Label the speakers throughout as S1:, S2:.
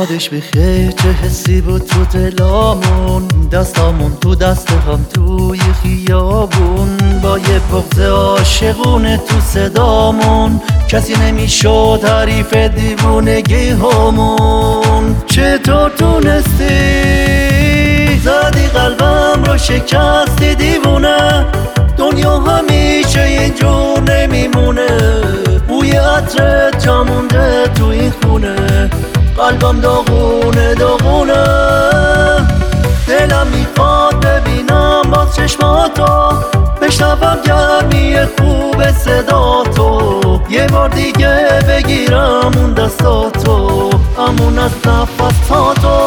S1: یادش بخیر چه حسی بود تو دلامون، دستامون تو دست هم توی خیابون، با یه بغض عاشقونه تو صدامون، کسی نمیشد حریف دیوونگی همون. چطور تونستی زدی قلبم رو شکستی دیوونه، دنیا همیشه اینجور نمیمونه، بوی عطرت جا مونده تو این خونه، قلبم داغونه داغونه، دلم میخواد ببینم باز چشماتو، بشنوم گرمی خوب صداتو، یه بار دیگه بگیرم اون دستاتو، امون از نفساتو.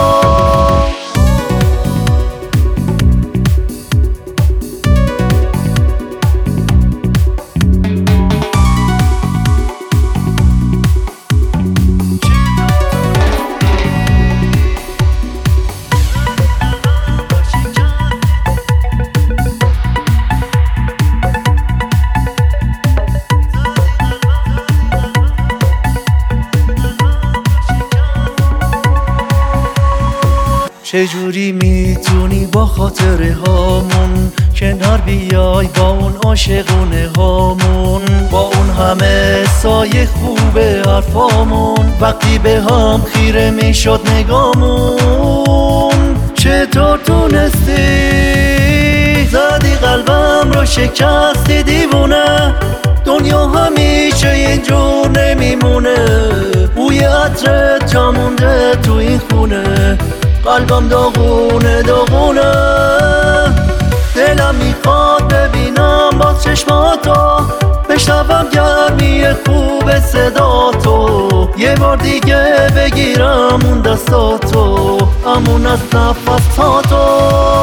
S1: چجوری میتونی با خاطره هامون کنار بیای با اون عاشقونه هامون، با اون همه سایه خوبه حرفامون، وقتی به هم خیره میشد نگامون. چطور تونستی زدی قلبم رو شکستی دیوونه، دنیا همیشه اینجور نمیمونه، بوی عطرت جا مونده تو این خونه، قلبم داغونه داغونه، دلم میخواد ببینم باز چشماتو، بشنوم گرمی خوب صداتو، یه بار دیگه بگیرم اون دستاتو، امون از نفساتو.